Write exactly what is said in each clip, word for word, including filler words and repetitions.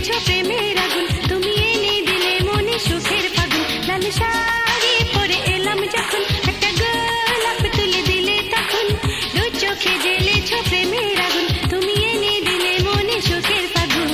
জ্বেলেছো প্রেমের আগুন, তুমি এনে দিলে মনে সুখের ফাগুন। লাল শাড়ি পরে এলাম যখন, একটা গোলাপ তুলে দিলে তখন, দু চোখে জ্বেলেছো প্রেমের আগুন, তুমি এনে দিলে মনে সুখের ফাগুন।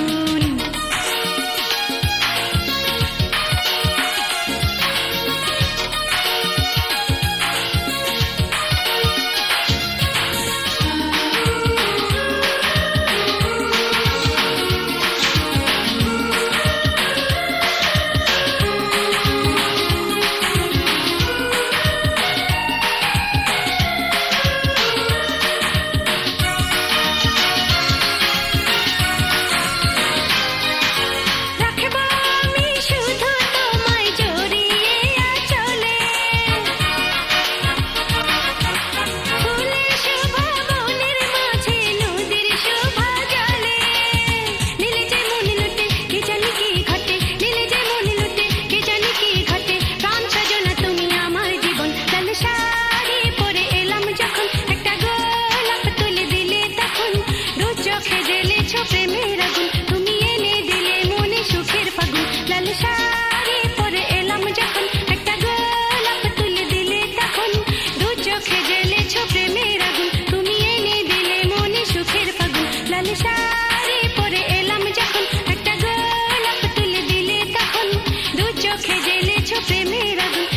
লাল শাড়ি পরে এলাম যখন, একটা গোলাপ তুলে দিলে তখন, দু চোখে জ্বেলেছো প্রেমের আগুন,